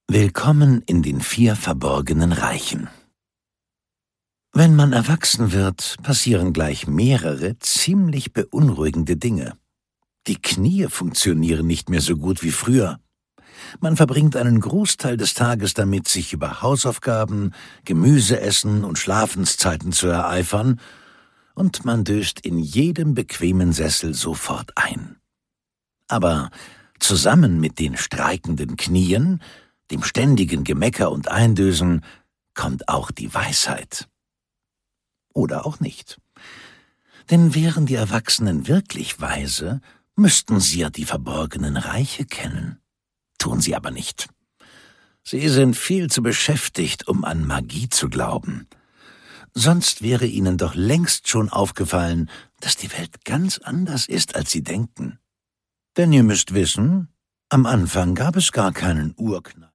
Willkommen in den 4 verborgenen Reichen. Wenn man erwachsen wird, passieren gleich mehrere ziemlich beunruhigende Dinge. Die Knie funktionieren nicht mehr so gut wie früher. Man verbringt einen Großteil des Tages damit, sich über Hausaufgaben, Gemüseessen und Schlafenszeiten zu ereifern, und man döst in jedem bequemen Sessel sofort ein. Aber zusammen mit den streikenden Knien, dem ständigen Gemecker und Eindösen, kommt auch die Weisheit. Oder auch nicht. Denn wären die Erwachsenen wirklich weise, müssten sie ja die verborgenen Reiche kennen. Tun sie aber nicht. Sie sind viel zu beschäftigt, um an Magie zu glauben. Sonst wäre ihnen doch längst schon aufgefallen, dass die Welt ganz anders ist, als sie denken. Denn ihr müsst wissen, am Anfang gab es gar keinen Urknall.